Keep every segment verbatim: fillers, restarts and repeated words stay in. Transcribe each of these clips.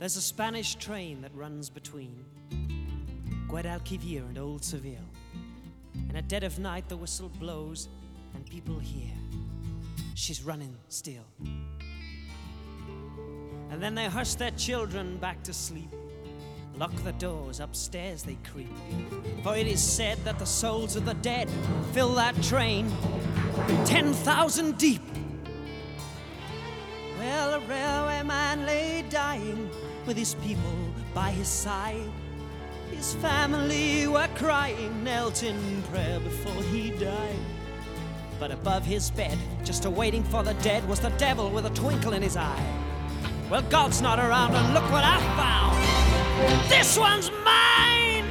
There's a Spanish train that runs between Guadalquivir and Old Seville. And at dead of night the whistle blows and people hear she's running still. And then they hush their children back to sleep, lock the doors, upstairs they creep. For it is said that the souls of the dead fill that train ten thousand deep. Well, a railway man lay dying with his people by his side. His family were crying, knelt in prayer before he died. But above his bed, just awaiting for the dead, was the devil with a twinkle in his eye. Well, God's not around, and look what I found. This one's mine!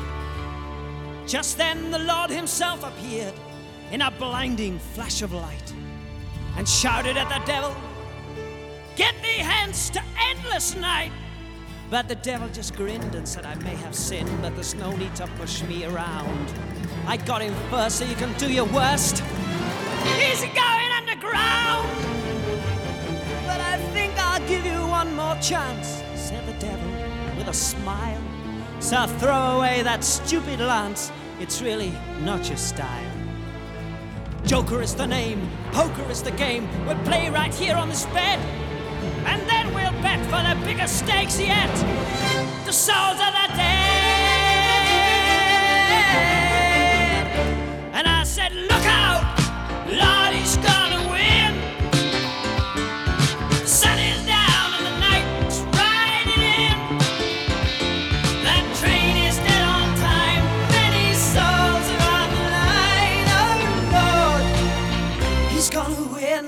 Just then the Lord himself appeared in a blinding flash of light and shouted at the devil, "Get thee hence to endless night!" But the devil just grinned and said, "I may have sinned, but there's no need to push me around. I got him first, so you can do your worst. He's going underground. But I think I'll give you one more chance," said the devil with a smile. "So throw away that stupid lance, it's really not your style. Joker is the name, poker is the game. We'll play right here on this bed, and then we'll bet for the biggest stakes yet, the souls of the dead." And I said, "Look out, Lord, he's gonna win. The sun is down and the night's riding in. That train is dead on time, many souls are on the line. Oh Lord, he's gonna win."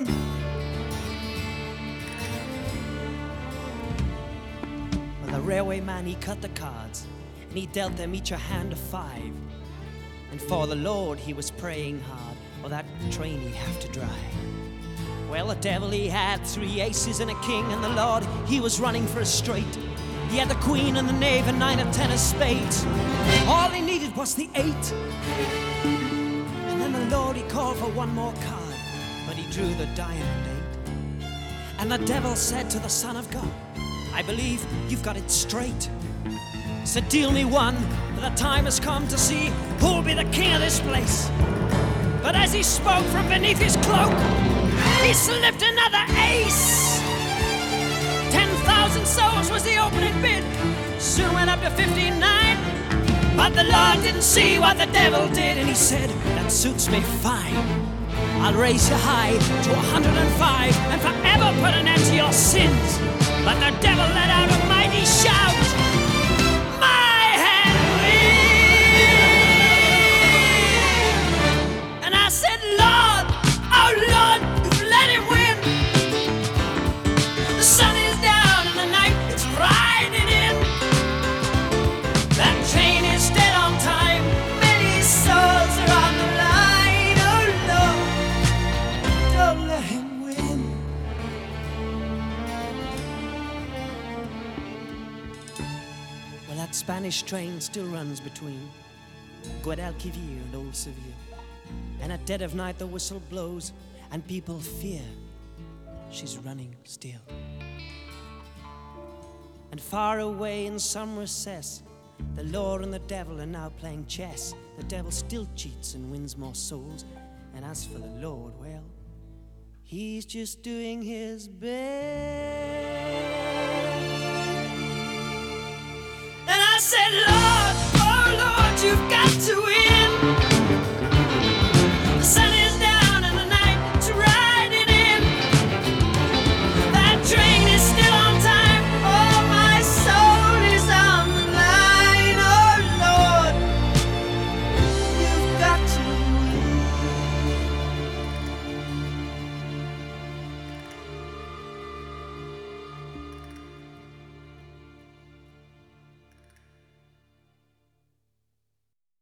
Well, the railway man, he cut the cards and he dealt them each a hand of five. And for the Lord he was praying hard, or that train he'd have to drive. Well, the devil, he had three aces and a king, and the Lord, he was running for a straight. He had the queen and the knave and nine or ten of spades. All he needed was the eight. And then the Lord, he called for one more card, but he drew the diamond eight. And the devil said to the Son of God, "I believe you've got it straight. So deal me one, for the time has come to see who'll be the king of this place." But as he spoke from beneath his cloak, he slipped another ace. Ten thousand souls was the opening bid, soon went up to fifty-nine. But the Lord didn't see what the devil did, and he said, "That suits me fine. I'll raise you high to a hundred and five, and forever put an end to your sins." But the devil let out a mighty shout, I said, "Lord, oh Lord, let him win. The sun is down and the night is riding in. That train is dead on time, many souls are on the line. Oh Lord, don't let him win." Well, that Spanish train still runs between Guadalquivir and Old Seville. And at dead of night the whistle blows and people fear she's running still. And far away in some recess, the Lord and the devil are now playing chess. The devil still cheats and wins more souls, and as for the Lord, well, he's just doing his best. And I said, "Lord, oh Lord, you've got to win.